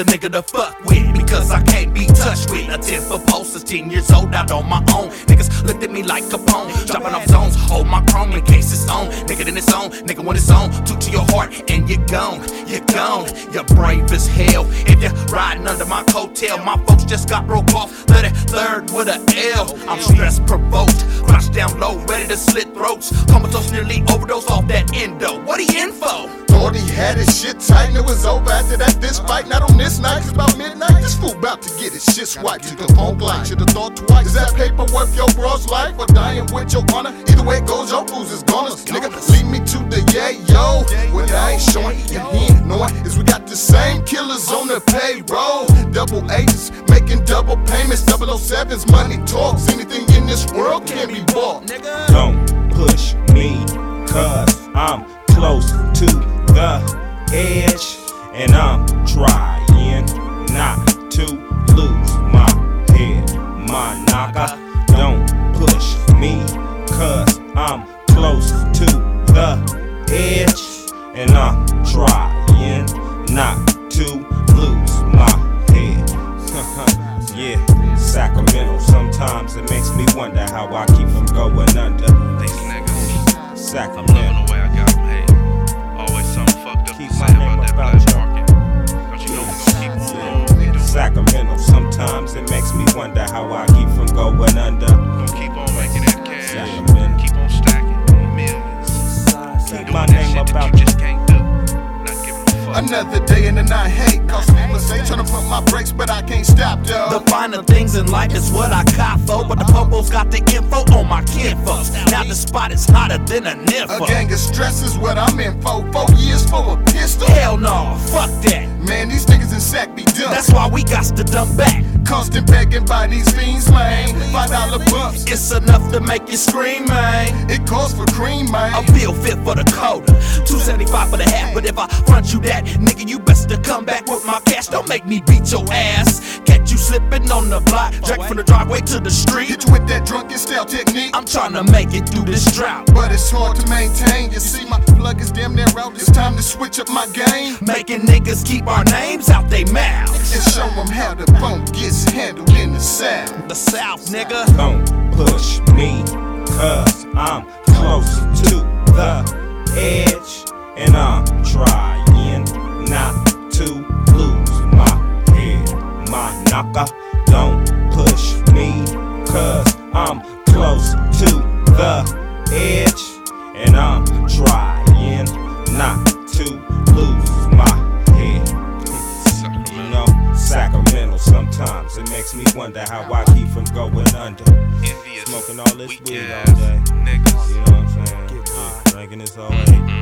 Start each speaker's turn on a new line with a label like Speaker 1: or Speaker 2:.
Speaker 1: a nigga to fuck with, because I can't be touched with. A 10 for posters, 10 years old, out on my own. Niggas looked at me like Capone, dropping off zones, hold my chrome in case it's on. Nigga, then it's on, nigga, when it's on, took to your heart and you're gone, you're gone. You're brave as hell if you're riding under my coattail. My folks just got broke off 33rd with a L. I'm stress provoked, crouched down low, ready to slit throats. Comatose, nearly overdose off that endo. What he in for?
Speaker 2: Thought he had his shit tight and it was over after that this fight. Not on this night, it's about midnight. This fool about to get his shit swiped. To the phone line, should've thought twice. Is that paper worth your bro's life or dying with your honor? Either way it goes, your fools is gonna. Nigga, lead me to the yayo. What I ain't showing and he ain't knowing is we got the same killers on the payroll. Double eights, making double payments. 007's money talks. Anything in this world can be bought.
Speaker 3: Don't push me, cause I'm close to the edge, and I'm trying not to lose my head, my knocker. Don't push me, cause I'm close to the edge, and I'm trying not to lose my head. Yeah, Sacramento, sometimes it makes me wonder how I keep from going under.
Speaker 4: These niggas,
Speaker 3: Sacramento.
Speaker 4: I'm loving the way I got them, hey. Always something fucked up
Speaker 3: Keep
Speaker 4: to
Speaker 3: my
Speaker 4: say
Speaker 3: name
Speaker 4: about that
Speaker 3: about
Speaker 4: black
Speaker 3: you.
Speaker 4: market. Don't you know we gon' keep on doing what we doing?
Speaker 3: Sacramento, sometimes it makes me wonder how I keep from going under.
Speaker 4: Gonna keep on making that cash.
Speaker 3: Sacramento.
Speaker 4: Keep on stacking millions.
Speaker 3: Keep
Speaker 4: Doing
Speaker 3: my
Speaker 4: that
Speaker 3: name
Speaker 4: shit that
Speaker 3: about
Speaker 4: you
Speaker 3: you.
Speaker 4: just can't do. Not giving a fuck.
Speaker 2: Another day in the night, hate. Cause people say tryna put my brakes, but I can't stop,
Speaker 1: The
Speaker 2: dog.
Speaker 1: finer things in life is what I cop for, but the popos got the info on my kinfolks. Now the spot is hotter than a
Speaker 2: A
Speaker 1: nympho.
Speaker 2: gang of stress is what I'm in for. 4 years for a pistol.
Speaker 1: Hell no, fuck that.
Speaker 2: Man, these niggas in sack be done.
Speaker 1: That's why we got to dump back.
Speaker 2: Constant begging by these fiends, man. $5 bumps.
Speaker 1: It's enough to make you scream, man.
Speaker 2: It calls for cream, man.
Speaker 1: A bill fit for the quota, $275 for the half. But if I front you that, nigga, you best to come back with my cash. Don't make me beat your ass. Catch you slipping on the block, drag from the driveway to the street.
Speaker 2: Hit you with that drunken style technique.
Speaker 1: I'm trying to make it through this drought,
Speaker 2: But it's hard to maintain. You see, my plug is damn near out. It's time to switch up my game
Speaker 1: making niggas keep our names out they mouths.
Speaker 2: and show them how the bump gets handled in the South.
Speaker 1: The South, nigga.
Speaker 3: Don't push me, cause I'm close to the edge, and I'm trying not to lose my head, my knocker. Don't push me, cause I'm close to the edge, and I'm trying not to lose my head. You know, Sacramento, sometimes it makes me wonder how I keep from going under.
Speaker 4: Envious,
Speaker 3: Smoking all this
Speaker 4: weak
Speaker 3: weed all
Speaker 4: ass
Speaker 3: day.
Speaker 4: niggas.
Speaker 3: You know what I'm saying? Drinking this all day.